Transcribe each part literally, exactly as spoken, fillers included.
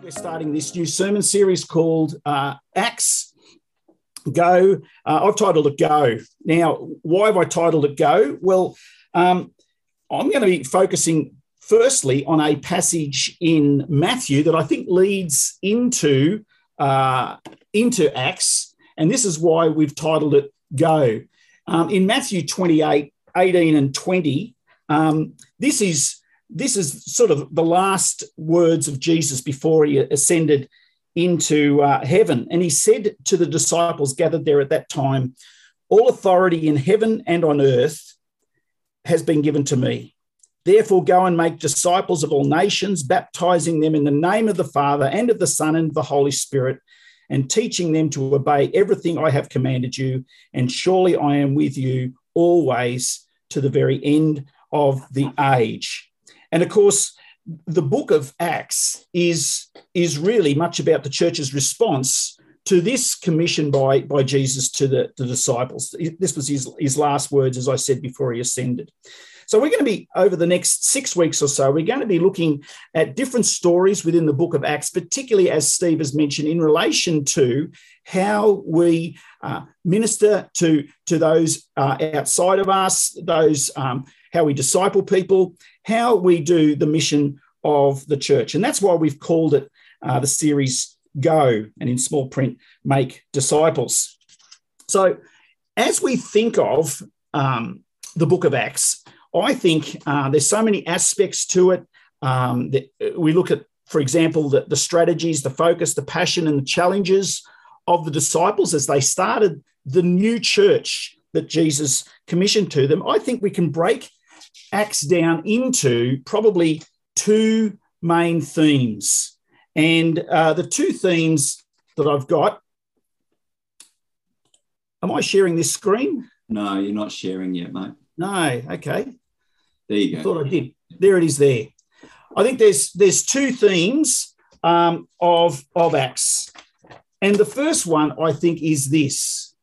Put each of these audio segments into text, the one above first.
We're starting this new sermon series called uh, Acts Go. Uh, I've titled it Go. Now, why have I titled it Go? Well, um, I'm going to be focusing firstly on a passage in Matthew that I think leads into, uh, into Acts, and this is why we've titled it Go. Um, in Matthew twenty-eight, eighteen and twenty, um, this is This is sort of the last words of Jesus before he ascended into uh, heaven. And he said to the disciples gathered there at that time, "All authority in heaven and on earth has been given to me. Therefore, go and make disciples of all nations, baptizing them in the name of the Father and of the Son and of the Holy Spirit, and teaching them to obey everything I have commanded you. And surely I am with you always to the very end of the age." And of course, the book of Acts is, is really much about the church's response to this commission by, by Jesus to the, the disciples. This was his, his last words, as I said, before he ascended. So we're going to be, over the next six weeks or so, we're going to be looking at different stories within the book of Acts, particularly, as Steve has mentioned, in relation to how we uh, minister to, to those uh, outside of us, those um, how we disciple people, how we do the mission of the church. And that's why we've called it uh, the series Go, and in small print, Make Disciples. So as we think of um, the book of Acts, I think uh, there's so many aspects to it. Um, that we look at, for example, the, the strategies, the focus, the passion, and the challenges of the disciples as they started the new church that Jesus commissioned to them. I think we can break Acts down into probably two main themes. And uh, the two themes that I've got, am I sharing this screen? No, you're not sharing yet, mate. No, okay. There you go. I thought I did. There it is there. I think there's there's two themes um, of, of Acts. And the first one, I think, is this.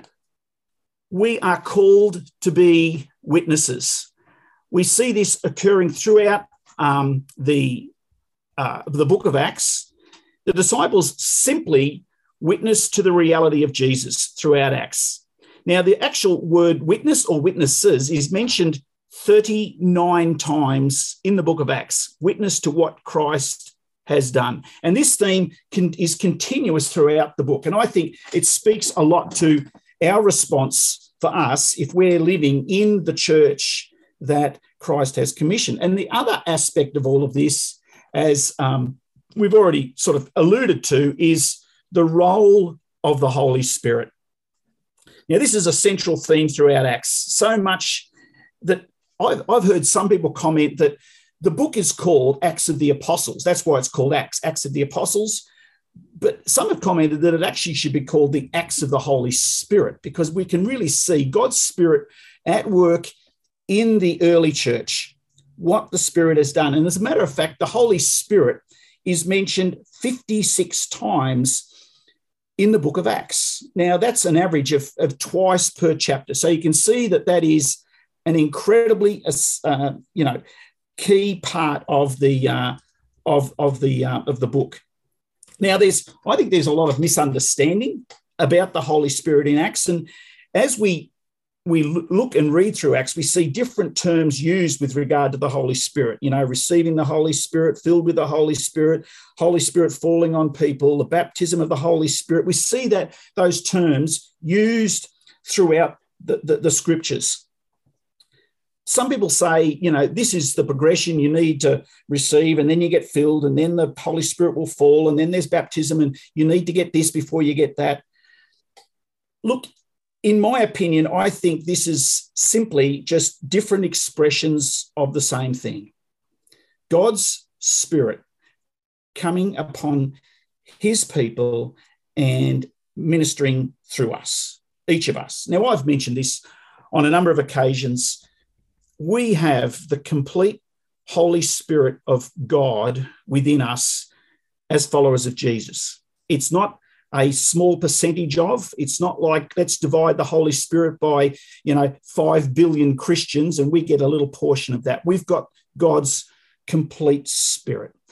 We are called to be witnesses. We see this occurring throughout um, the, uh, the book of Acts. The disciples simply witness to the reality of Jesus throughout Acts. Now, the actual word witness or witnesses is mentioned thirty-nine times in the book of Acts, witness to what Christ has done. And this theme can, is continuous throughout the book. And I think it speaks a lot to our response for us if we're living in the church that Christ has commissioned. And the other aspect of all of this, as um, we've already sort of alluded to, is the role of the Holy Spirit. Now, this is a central theme throughout Acts, so much that I've, I've heard some people comment that the book is called Acts of the Apostles. That's why it's called Acts, Acts of the Apostles. But some have commented that it actually should be called the Acts of the Holy Spirit, because we can really see God's Spirit at work in the early church, what the Spirit has done. And as a matter of fact, the Holy Spirit is mentioned fifty-six times in the book of Acts. Now, that's an average of, of twice per chapter. So you can see that that is an incredibly, uh, you know, key part of the uh, of of the uh, of the book. Now, there's, I think there's a lot of misunderstanding about the Holy Spirit in Acts, and as we we look and read through Acts, we see different terms used with regard to the Holy Spirit, you know, receiving the Holy Spirit, filled with the Holy Spirit, Holy Spirit falling on people, the baptism of the Holy Spirit. We see that those terms used throughout the, the, the scriptures. Some people say, you know, this is the progression you need to receive, and then you get filled, and then the Holy Spirit will fall, and then there's baptism, and you need to get this before you get that. Look, in my opinion, I think this is simply just different expressions of the same thing. God's Spirit coming upon his people and ministering through us, each of us. Now, I've mentioned this on a number of occasions. We have the complete Holy Spirit of God within us as followers of Jesus. It's not a small percentage of. It's not like let's divide the Holy Spirit by, you know, five billion Christians and we get a little portion of that. We've got God's complete Spirit.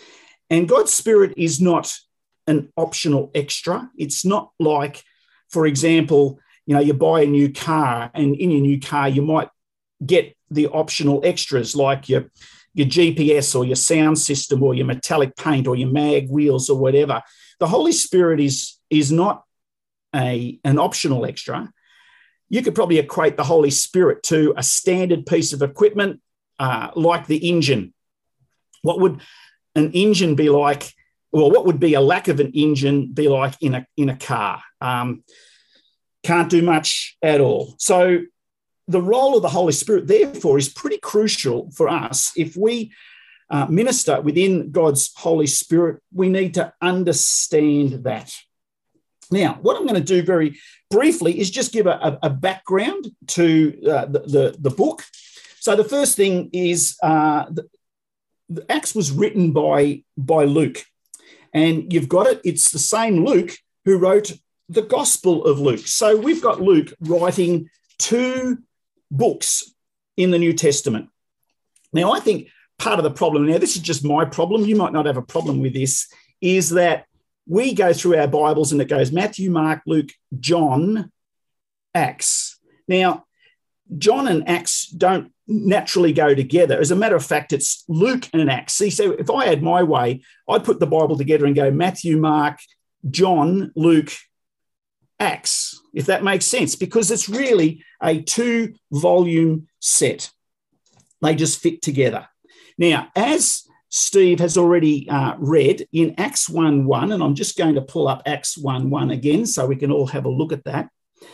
And God's Spirit is not an optional extra. It's not like, for example, you know, you buy a new car, and in your new car, you might get the optional extras like your, your G P S or your sound system or your metallic paint or your mag wheels or whatever. The Holy Spirit is, is not a, an optional extra. You could probably equate the Holy Spirit to a standard piece of equipment uh, like the engine. What would an engine be like? Well, what would be a lack of an engine be like in a, in a car? Um, can't do much at all. So the role of the Holy Spirit, therefore, is pretty crucial for us. If we uh, minister within God's Holy Spirit, we need to understand that. Now, what I'm going to do very briefly is just give a, a, a background to uh, the, the, the book. So the first thing is uh, the, the Acts was written by, by Luke. And you've got it. It's the same Luke who wrote the Gospel of Luke. So we've got Luke writing two books in the New Testament. Now, I think part of the problem, now this is just my problem, you might not have a problem with this, is that we go through our Bibles and it goes Matthew, Mark, Luke, John, Acts. Now, John and Acts don't naturally go together. As a matter of fact, it's Luke and Acts. See, so if I had my way, I'd put the Bible together and go Matthew, Mark, John, Luke, Acts, if that makes sense, because it's really a two-volume set. They just fit together. Now, as Steve has already uh, read in Acts one one, and I'm just going to pull up Acts one one again so we can all have a look at that.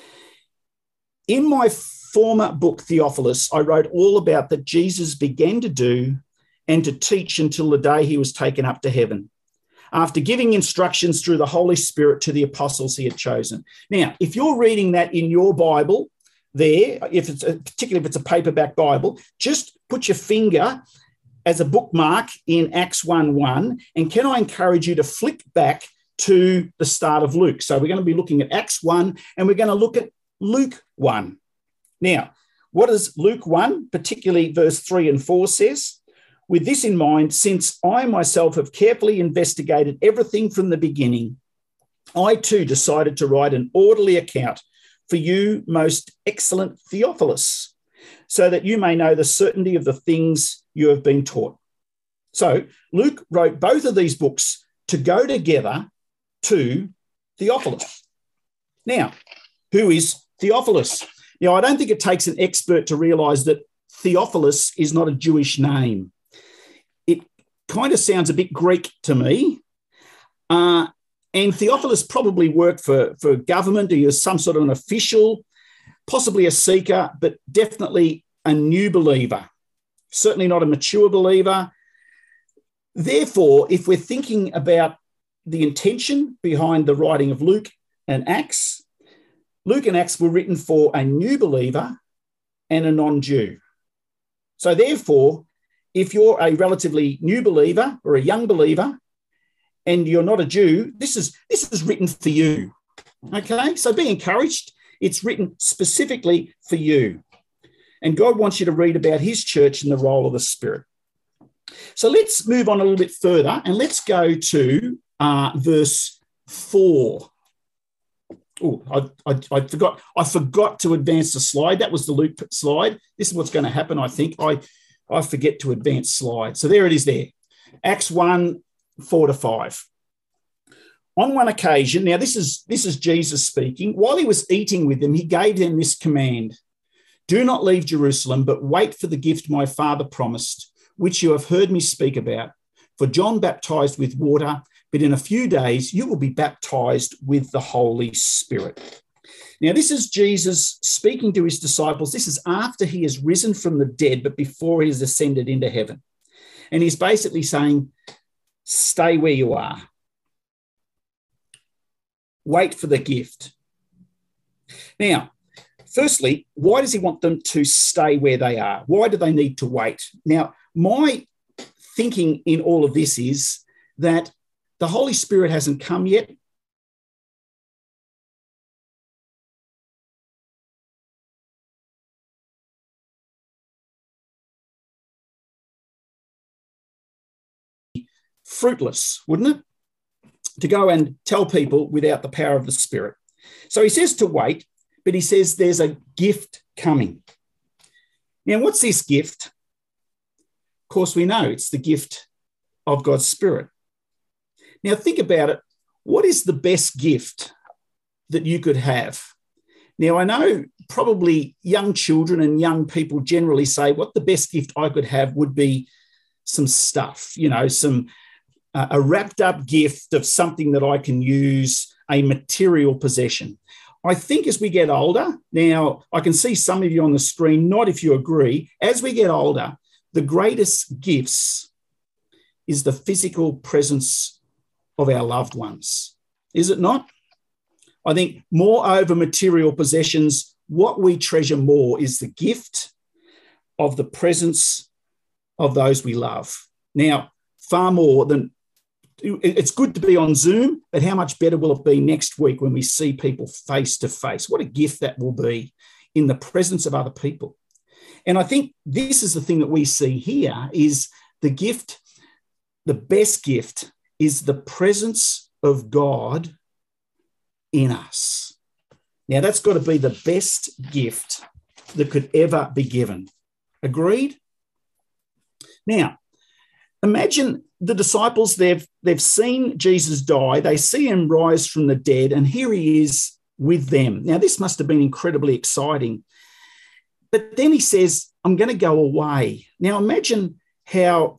In my former book, Theophilus, I wrote all about that Jesus began to do and to teach until the day he was taken up to heaven, after giving instructions through the Holy Spirit to the apostles he had chosen. Now, if you're reading that in your Bible there, if it's a, particularly if it's a paperback Bible, just put your finger as a bookmark in Acts one one, and can I encourage you to flick back to the start of Luke? So we're going to be looking at Acts one, and we're going to look at Luke one. Now, what does Luke one, particularly verse three and four says? With this in mind, since I myself have carefully investigated everything from the beginning, I too decided to write an orderly account for you, most excellent Theophilus, so that you may know the certainty of the things you have been taught. So Luke wrote both of these books to go together to Theophilus. Now, who is Theophilus? Now, I don't think it takes an expert to realise that Theophilus is not a Jewish name. It kind of sounds a bit Greek to me. Uh, and Theophilus probably worked for, for government. He was some sort of an official, possibly a seeker, but definitely a new believer, certainly not a mature believer. Therefore, if we're thinking about the intention behind the writing of Luke and Acts, Luke and Acts were written for a new believer and a non-Jew. So therefore, if you're a relatively new believer or a young believer and you're not a Jew, this is, this is written for you. Okay, so be encouraged. It's written specifically for you. And God wants you to read about his church and the role of the Spirit. So let's move on a little bit further and let's go to uh, verse four. Oh, I, I, I forgot. I forgot to advance the slide. That was the Luke slide. This is what's going to happen, I think. I, I forget to advance slides. So there it is there. Acts one, four to five. On one occasion, now this is, this is Jesus speaking. While he was eating with them, he gave them this command. Do not leave Jerusalem, but wait for the gift my Father promised, which you have heard me speak about. For John baptized with water, but in a few days you will be baptized with the Holy Spirit. Now, this is Jesus speaking to his disciples. This is after he has risen from the dead, but before he has ascended into heaven. And he's basically saying, stay where you are. Wait for the gift. Now, firstly, why does he want them to stay where they are? Why do they need to wait? Now, my thinking in all of this is that the Holy Spirit hasn't come yet. fruitless, wouldn't it? To go and tell people without the power of the Spirit. So he says to wait, but he says there's a gift coming. Now, what's this gift? Of course, we know it's the gift of God's Spirit. Now, think about it. What is the best gift that you could have? Now, I know probably young children and young people generally say, what the best gift I could have would be some stuff, you know, some uh, a wrapped up gift of something that I can use, a material possession. I think as we get older, now I can see some of you on the screen, not if you agree, as we get older, the greatest gifts is the physical presence of our loved ones. Is it not? I think more over material possessions, what we treasure more is the gift of the presence of those we love. Now, far more than, it's good to be on Zoom, but how much better will it be next week when we see people face to face? What a gift that will be in the presence of other people. And I think this is the thing that we see here is the gift, the best gift is the presence of God in us. Now, that's got to be the best gift that could ever be given. Agreed? Now, imagine the disciples, they've, they've seen Jesus die, they see him rise from the dead, and here he is with them. Now, this must have been incredibly exciting. But then he says, I'm going to go away. Now, imagine how,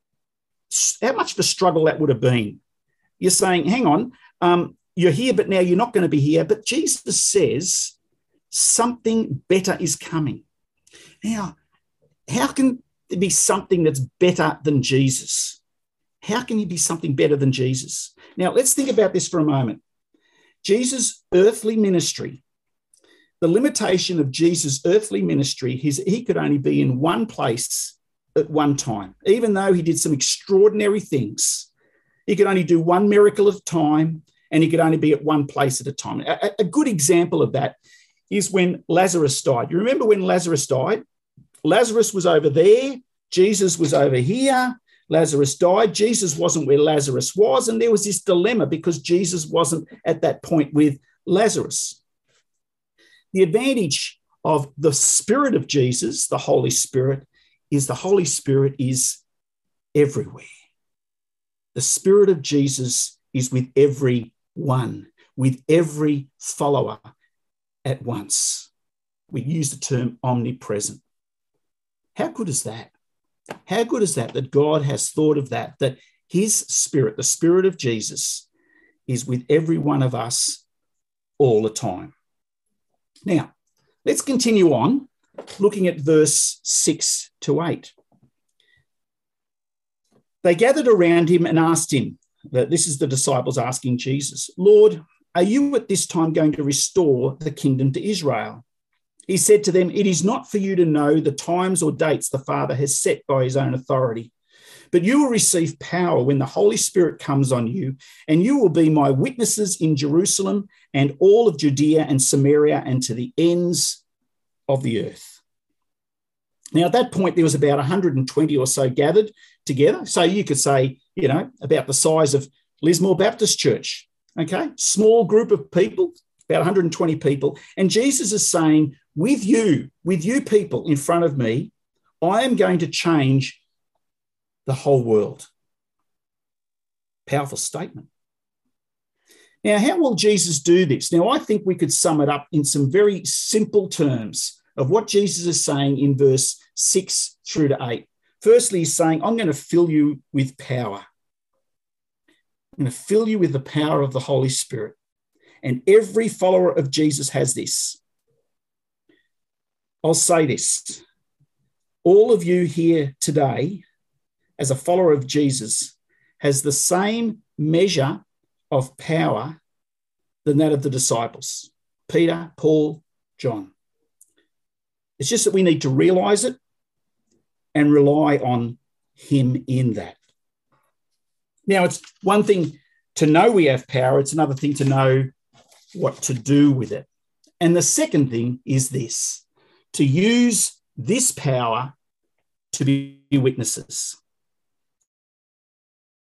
how much of a struggle that would have been. You're saying, hang on, um, you're here, but now you're not going to be here. But Jesus says something better is coming. Now, how can there be something that's better than Jesus? How can you be something better than Jesus? Now, let's think about this for a moment. Jesus' earthly ministry, the limitation of Jesus' earthly ministry, his, he could only be in one place at one time. Even though he did some extraordinary things, he could only do one miracle at a time, and he could only be at one place at a time. A, a good example of that is when Lazarus died. You remember when Lazarus died? Lazarus was over there. Jesus was over here. Lazarus died. Jesus wasn't where Lazarus was. And there was this dilemma because Jesus wasn't at that point with Lazarus. The advantage of the Spirit of Jesus, the Holy Spirit, is the Holy Spirit is everywhere. The Spirit of Jesus is with everyone, with every follower at once. We use the term omnipresent. How good is that? How good is that, that God has thought of that, that his Spirit, the Spirit of Jesus, is with every one of us all the time. Now, let's continue on looking at verse six to eight. They gathered around him and asked him, that this is the disciples asking Jesus, Lord, are you at this time going to restore the kingdom to Israel? He said to them, it is not for you to know the times or dates the Father has set by his own authority, but you will receive power when the Holy Spirit comes on you, and you will be my witnesses in Jerusalem and all of Judea and Samaria and to the ends of the earth. Now, at that point, there was about one hundred twenty or so gathered together. So you could say, you know, about the size of Lismore Baptist Church, okay? Small group of people, about one hundred twenty people. And Jesus is saying, with you, with you people in front of me, I am going to change the whole world. Powerful statement. Now, how will Jesus do this? Now, I think we could sum it up in some very simple terms of what Jesus is saying in verse six through to eight. Firstly, he's saying, I'm going to fill you with power. I'm going to fill you with the power of the Holy Spirit. And every follower of Jesus has this. I'll say this. All of you here today, as a follower of Jesus, has the same measure of power than that of the disciples, Peter, Paul, John. It's just that we need to realize it and rely on him in that. Now, it's one thing to know we have power. It's another thing to know what to do with it. And the second thing is this, to use this power to be witnesses.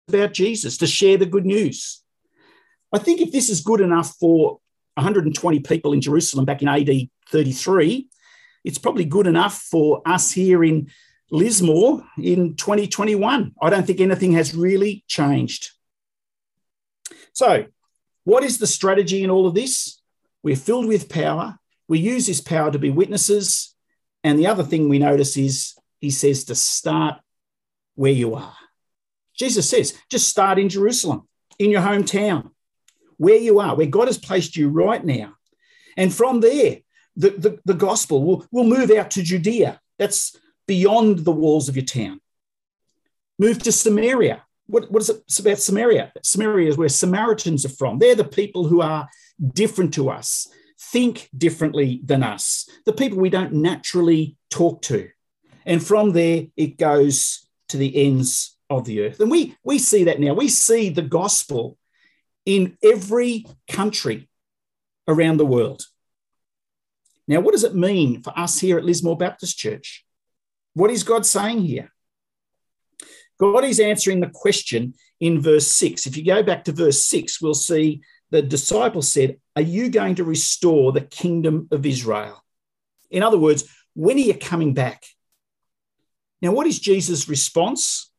about Jesus, to share the good news. I think if this is good enough for one hundred twenty people in Jerusalem back in A D thirty-three, it's probably good enough for us here in Lismore in twenty twenty-one. I don't think anything has really changed. So, what is the strategy in all of this? We're filled with power. We use this power to be witnesses. And the other thing we notice is he says to start where you are. Jesus says, just start in Jerusalem, in your hometown, where you are, where God has placed you right now. And from there, the, the, the gospel will, will move out to Judea. That's beyond the walls of your town. Move to Samaria. What, what is it about Samaria? Samaria is where Samaritans are from. They're the people who are different to us, think differently than us, the people we don't naturally talk to. And from there, it goes to the ends of the earth. And we, we see that now. We see the gospel in every country around the world. Now, what does it mean for us here at Lismore Baptist Church? What is God saying here? God is answering the question in verse six. If you go back to verse six, we'll see the disciples said, are you going to restore the kingdom of Israel? In other words, when are you coming back? Now, what is Jesus' response?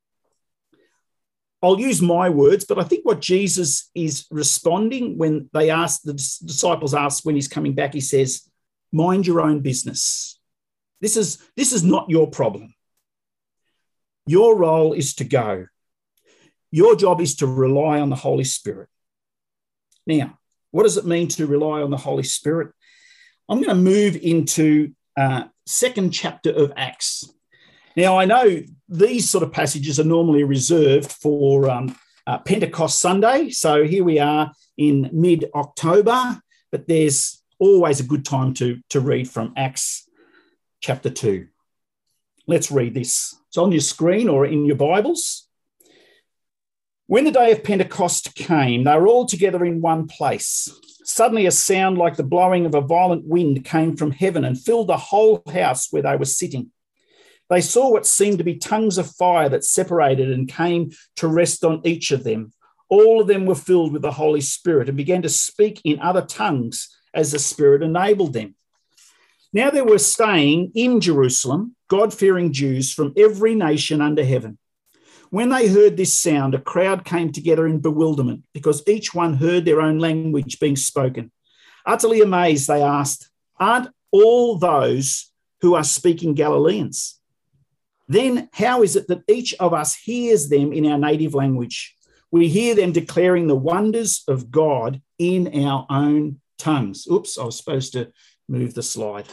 I'll use my words, but I think what Jesus is responding when they ask, the disciples ask when he's coming back, he says, mind your own business. This is, this is not your problem. Your role is to go. Your job is to rely on the Holy Spirit. Now, what does it mean to rely on the Holy Spirit? I'm going to move into uh, second chapter of Acts. Now, I know these sort of passages are normally reserved for um, uh, Pentecost Sunday. So here we are in mid-October, but there's always a good time to, to read from Acts chapter two. Let's read this. It's on your screen or in your Bibles. When the day of Pentecost came, they were all together in one place. Suddenly a sound like the blowing of a violent wind came from heaven and filled the whole house where they were sitting. They saw what seemed to be tongues of fire that separated and came to rest on each of them. All of them were filled with the Holy Spirit and began to speak in other tongues as the Spirit enabled them. Now there were staying in Jerusalem God-fearing Jews from every nation under heaven. When they heard this sound, a crowd came together in bewilderment because each one heard their own language being spoken. Utterly amazed, they asked, aren't all those who are speaking Galileans? Then how is it that each of us hears them in our native language? We hear them declaring the wonders of God in our own tongues. Oops, I was supposed to move the slide.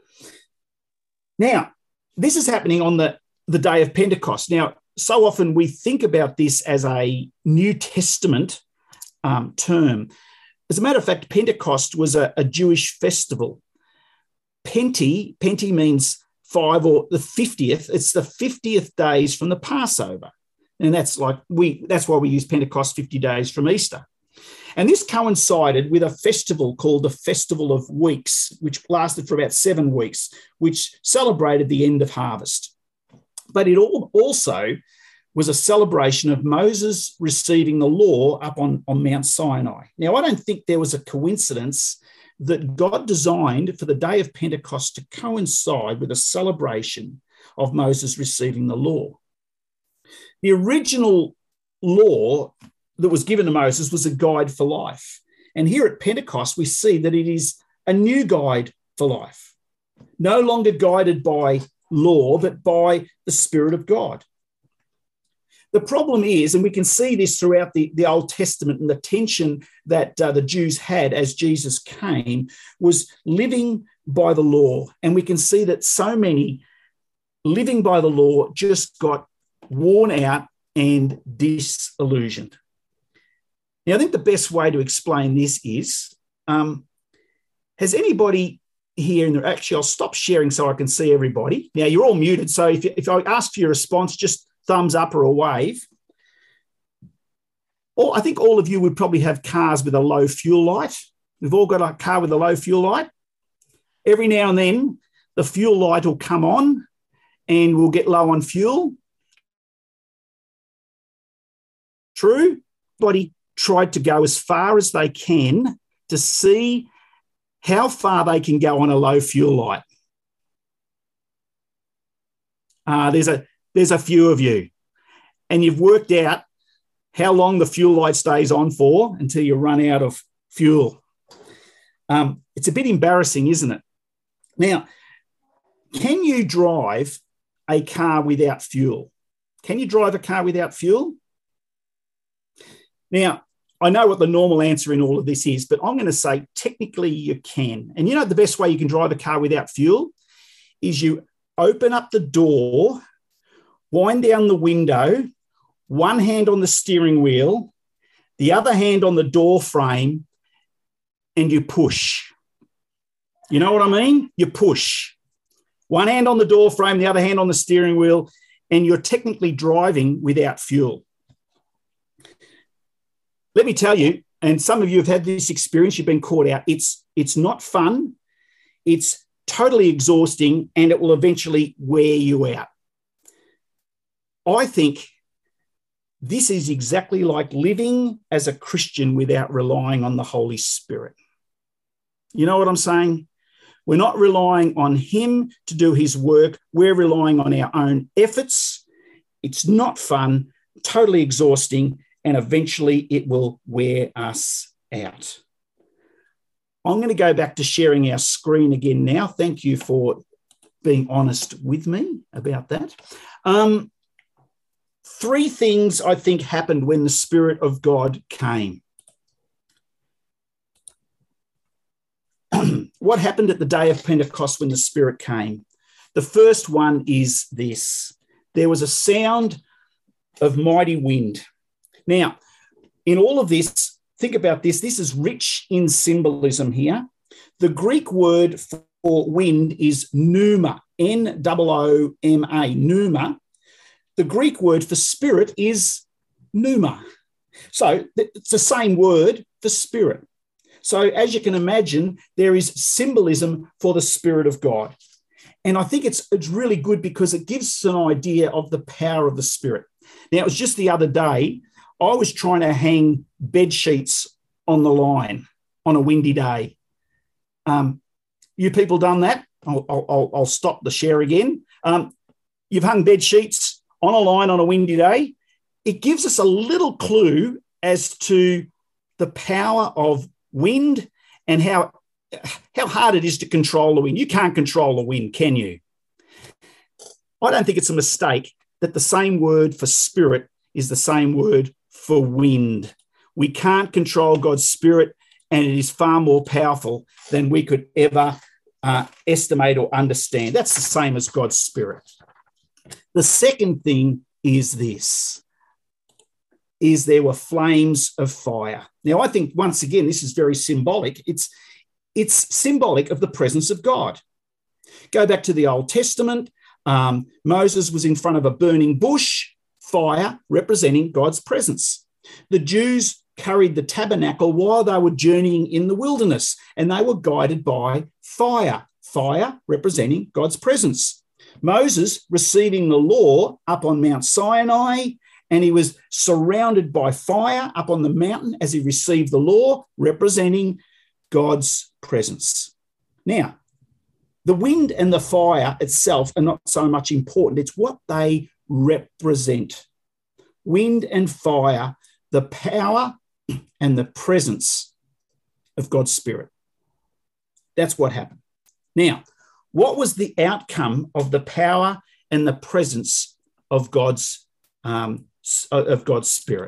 Now, this is happening on the, the day of Pentecost. Now, so often we think about this as a New Testament um, term. As a matter of fact, Pentecost was a, a Jewish festival. Penti, Penti means five or the fiftieth. It's the fiftieth days from the Passover. And that's like we that's why we use Pentecost fifty days from Easter. And this coincided with a festival called the Festival of Weeks, which lasted for about seven weeks, which celebrated the end of harvest. But it all also was a celebration of Moses receiving the law up on, on Mount Sinai. Now, I don't think there was a coincidence that God designed for the day of Pentecost to coincide with a celebration of Moses receiving the law. The original law that was given to Moses was a guide for life. And here at Pentecost, we see that it is a new guide for life, no longer guided by law, but by the Spirit of God. The problem is, and we can see this throughout the, the Old Testament and the tension that uh, the Jews had as Jesus came, was living by the law. And we can see that so many living by the law just got worn out and disillusioned. Now, I think the best way to explain this is, um, has anybody here in the, actually, I'll stop sharing so I can see everybody. Now, you're all muted, so if, if I ask for your response, just thumbs up or a wave. Or I think all of you would probably have cars with a low fuel light. We've all got a car with a low fuel light. Every now and then, the fuel light will come on and we'll get low on fuel. True? Everybody tried to go as far as they can to see how far they can go on a low fuel light. Uh, there's a there's a few of you, and you've worked out how long the fuel light stays on for until you run out of fuel. Um, it's a bit embarrassing, isn't it? Now, can you drive a car without fuel? Can you drive a car without fuel? Now, I know what the normal answer in all of this is, but I'm going to say technically you can. And you know the best way you can drive a car without fuel is you open up the door, wind down the window, one hand on the steering wheel, the other hand on the door frame, and you push. You know what I mean? You push. One hand on the door frame, the other hand on the steering wheel, and you're technically driving without fuel. Let me tell you, and some of you have had this experience, you've been caught out. It's, it's not fun. It's totally exhausting, and it will eventually wear you out. I think this is exactly like living as a Christian without relying on the Holy Spirit. You know what I'm saying? We're not relying on him to do his work. We're relying on our own efforts. It's not fun, totally exhausting, and eventually it will wear us out. I'm going to go back to sharing our screen again now. Thank you for being honest with me about that. Um, three things I think happened when the Spirit of God came. What happened at the day of Pentecost when the Spirit came? The first one is this. There was a sound of mighty wind. Now, in all of this, think about this. This is rich in symbolism here. The Greek word for wind is pneuma, N O O M A, pneuma. The Greek word for spirit is pneuma. So it's the same word for spirit. So as you can imagine, there is symbolism for the Spirit of God. And I think it's, it's really good because it gives us an idea of the power of the Spirit. Now, it was just the other day, I was trying to hang bed sheets on the line on a windy day. Um, you people done that? I'll, I'll, I'll stop the share again. Um, you've hung bed sheets on a line on a windy day. It gives us a little clue as to the power of wind and how, how hard it is to control the wind. You can't control the wind, can you? I don't think it's a mistake that the same word for spirit is the same word for wind. We can't control God's Spirit, and it is far more powerful than we could ever uh, estimate or understand. That's the same as God's Spirit. The second thing is this, is there were flames of fire. Now, I think, once again, this is very symbolic. It's, it's symbolic of the presence of God. Go back to the Old Testament. Um, Moses was in front of a burning bush, fire representing God's presence. The Jews carried the tabernacle while they were journeying in the wilderness, and they were guided by fire, fire representing God's presence. Moses receiving the law up on Mount Sinai, and he was surrounded by fire up on the mountain as he received the law, representing God's presence. Now, the wind and the fire itself are not so much important. It's what they represent. Wind and fire, the power and the presence of God's Spirit. That's what happened. Now, what was the outcome of the power and the presence of God's um, of God's Spirit?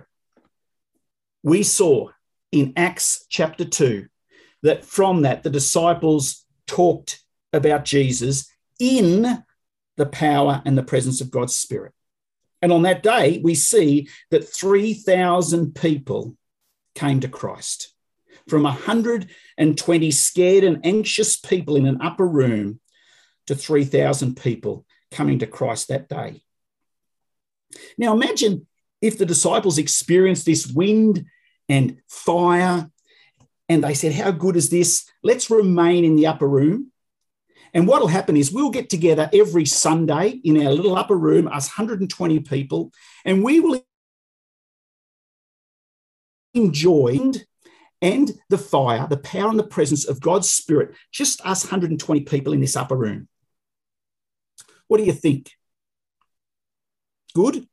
We saw in Acts chapter two that from that the disciples talked about Jesus in the power and the presence of God's Spirit. And on that day, we see that three thousand people came to Christ. From one hundred twenty scared and anxious people in an upper room to three thousand people coming to Christ that day. Now imagine if the disciples experienced this wind and fire and they said, how good is this? Let's remain in the upper room. And what will happen is we'll get together every Sunday in our little upper room, us one hundred twenty people, and we will joined, and the fire, the power and the presence of God's Spirit, just us one hundred twenty people in this upper room. What do you think? Good?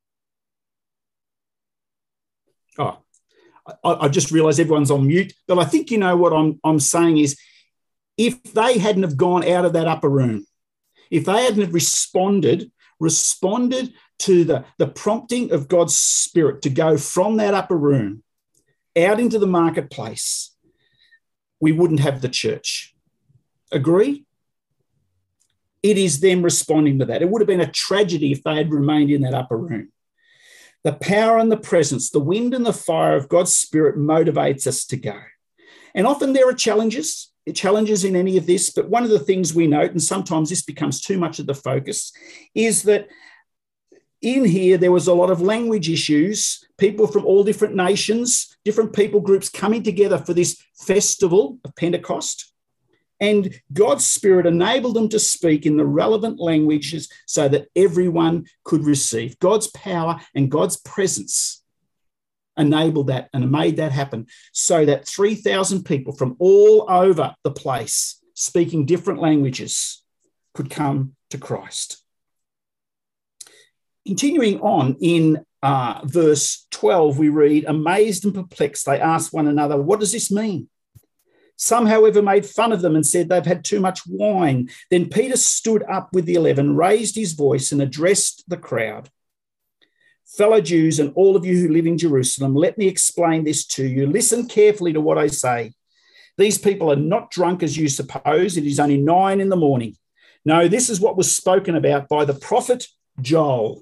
Oh, I, I just realised everyone's on mute, but I think you know what I'm, I'm saying is, if they hadn't have gone out of that upper room, if they hadn't have responded, responded to the, the prompting of God's Spirit to go from that upper room out into the marketplace, we wouldn't have the church. Agree? It is them responding to that. It would have been a tragedy if they had remained in that upper room. The power and the presence, the wind and the fire of God's Spirit motivates us to go. And often there are challenges, challenges in any of this, but one of the things we note, and sometimes this becomes too much of the focus, is that in here there was a lot of language issues, people from all different nations, different people groups coming together for this festival of Pentecost. And God's Spirit enabled them to speak in the relevant languages so that everyone could receive. God's power and God's presence enabled that and made that happen so that three thousand people from all over the place speaking different languages could come to Christ. Continuing on in uh, verse twelve, we read, amazed and perplexed, they asked one another, what does this mean? Some, however, made fun of them and said they've had too much wine. Then Peter stood up with the eleven, raised his voice and addressed the crowd. Fellow Jews and all of you who live in Jerusalem, let me explain this to you. Listen carefully to what I say. These people are not drunk as you suppose. It is only nine in the morning. No, this is what was spoken about by the prophet Joel.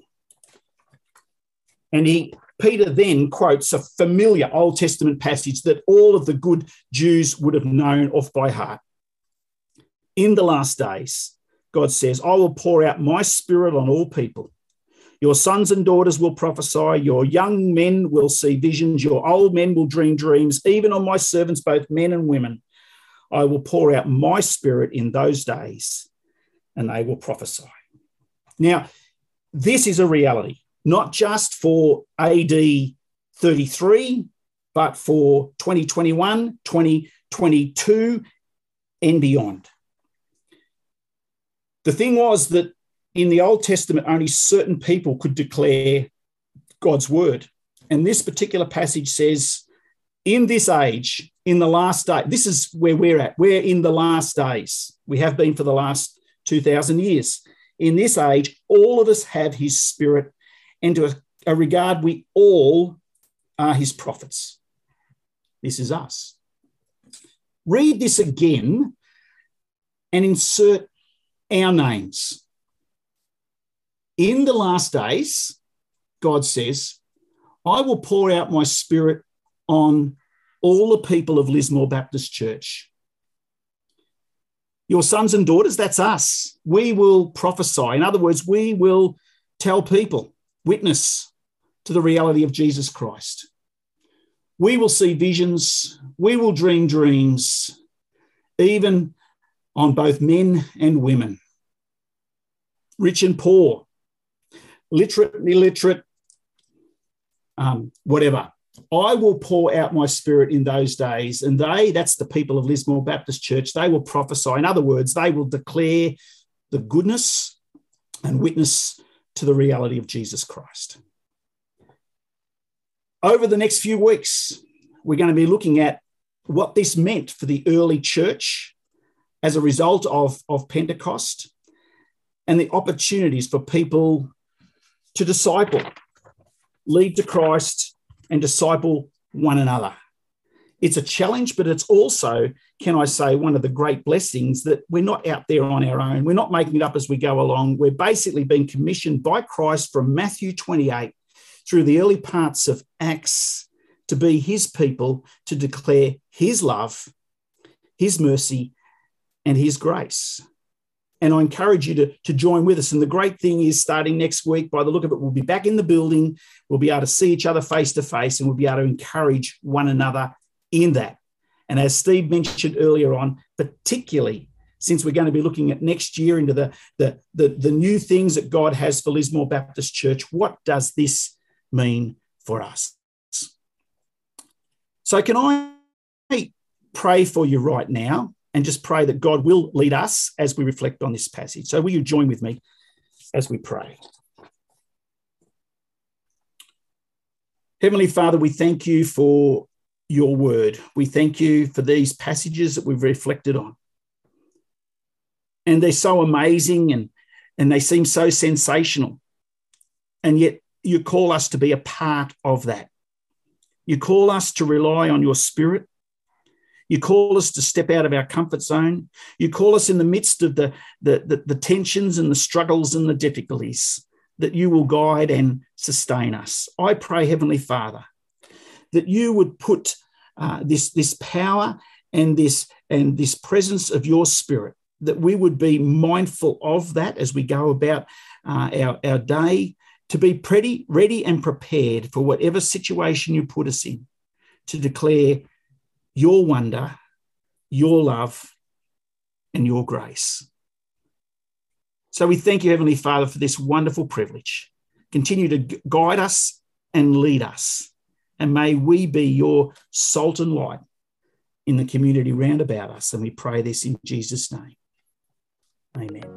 And he... Peter then quotes a familiar Old Testament passage that all of the good Jews would have known off by heart. In the last days, God says, I will pour out my Spirit on all people. Your sons and daughters will prophesy, your young men will see visions, your old men will dream dreams, even on my servants, both men and women. I will pour out my Spirit in those days, and they will prophesy. Now, this is a reality. Not just for A D thirty-three, but for twenty twenty-one, twenty twenty-two, and beyond. The thing was that in the Old Testament, only certain people could declare God's word. And this particular passage says, in this age, in the last day, this is where we're at. We're in the last days. We have been for the last two thousand years. In this age, all of us have his Spirit, and to a, a regard, we all are his prophets. This is us. Read this again and insert our names. In the last days, God says, I will pour out my Spirit on all the people of Lismore Baptist Church. Your sons and daughters, that's us. We will prophesy. In other words, we will tell people, witness to the reality of Jesus Christ. We will see visions. We will dream dreams, even on both men and women, rich and poor, literate and illiterate, um, whatever. I will pour out my Spirit in those days, and they, that's the people of Lismore Baptist Church, they will prophesy. In other words, they will declare the goodness and witness to the reality of Jesus Christ. Over the next few weeks, we're going to be looking at what this meant for the early church as a result of, of Pentecost and the opportunities for people to disciple, lead to Christ, and disciple one another. It's a challenge, but it's also, can I say, one of the great blessings that we're not out there on our own. We're not making it up as we go along. We're basically being commissioned by Christ from Matthew twenty-eight through the early parts of Acts to be his people, to declare his love, his mercy, and his grace. And I encourage you to, to join with us. And the great thing is, starting next week, by the look of it, we'll be back in the building. We'll be able to see each other face to face, and we'll be able to encourage one another in that. And as Steve mentioned earlier on, particularly since we're going to be looking at next year into the, the, the, the new things that God has for Lismore Baptist Church, what does this mean for us? So can I pray for you right now and just pray that God will lead us as we reflect on this passage? So will you join with me as we pray? Heavenly Father, we thank you for your word. We thank you for these passages that we've reflected on. And they're so amazing and, and they seem so sensational. And yet you call us to be a part of that. You call us to rely on your Spirit. You call us to step out of our comfort zone. You call us in the midst of the, the, the, the tensions and the struggles and the difficulties that you will guide and sustain us. I pray, Heavenly Father, that you would put uh, this, this power and this, and this presence of your Spirit, that we would be mindful of that as we go about uh, our, our day, to be ready, ready and prepared for whatever situation you put us in, to declare your wonder, your love, and your grace. So we thank you, Heavenly Father, for this wonderful privilege. Continue to guide us and lead us. And may we be your salt and light in the community round about us. And we pray this in Jesus' name. Amen.